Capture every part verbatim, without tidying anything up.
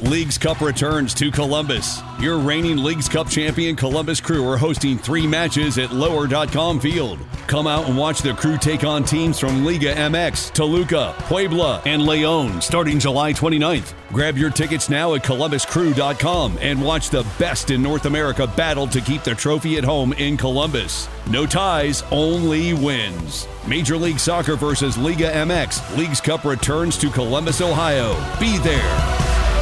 Leagues Cup returns to Columbus. Your reigning Leagues Cup champion Columbus Crew are hosting three matches at lower dot com Field. Come out and watch the Crew take on teams from Liga M X, Toluca, Puebla, and León starting July twenty-ninth. Grab your tickets now at columbus crew dot com and watch the best in North America battle to keep the trophy at home in Columbus. No ties, only wins. Major League Soccer versus Liga M X. Leagues Cup returns to Columbus, Ohio. Be there.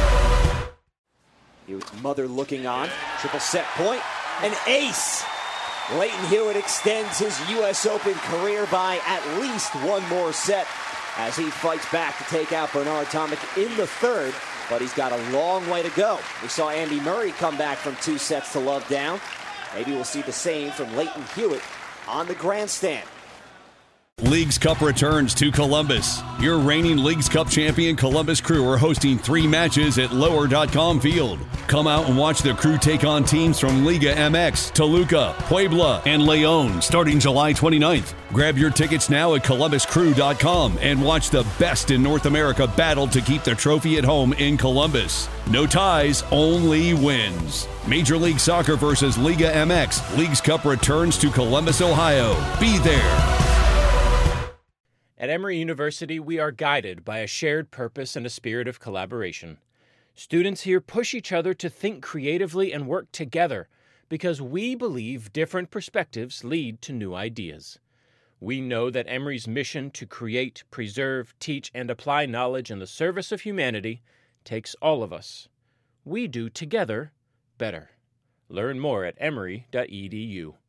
Mother looking on, triple set point, an ace. Leighton Hewitt extends his U S Open career by at least one more set as he fights back to take out Bernard Tomic in the third, but he's got a long way to go. We saw Andy Murray come back from two sets to love down. Maybe we'll see the same from Leighton Hewitt on the grandstand. Leagues Cup returns to Columbus. Your reigning Leagues Cup champion Columbus Crew are hosting three matches at lower dot com Field. Come out and watch the Crew take on teams from Liga M X, Toluca, Puebla, and León starting July twenty-ninth. Grab your tickets now at columbus crew dot com and watch the best in North America battle to keep the trophy at home in Columbus. No ties, only wins. Major League Soccer versus Liga M X. Leagues Cup returns to Columbus, Ohio. Be there. At Emory University, we are guided by a shared purpose and a spirit of collaboration. Students here push each other to think creatively and work together because we believe different perspectives lead to new ideas. We know that Emory's mission to create, preserve, teach, and apply knowledge in the service of humanity takes all of us. We do together better. Learn more at emory dot e d u.